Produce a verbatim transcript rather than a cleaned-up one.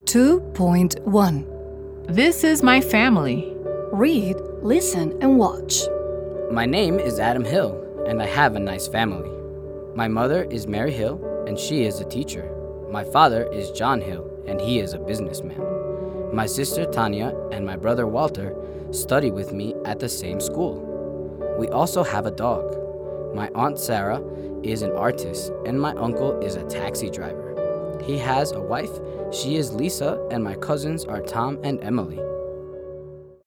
two point one. This is my family. Read, listen, and watch. My name is Adam Hill, and I have a nice family. My mother is Mary Hill, and she is a teacher. My father is John Hill, and he is a businessman. My sister Tanya and my brother Walter study with me at the same school. We also have a dog. My aunt Sarah is an artist, and my uncle is a taxi driver. He has a wife. She is Lisa, and my cousins are Tom and Emily.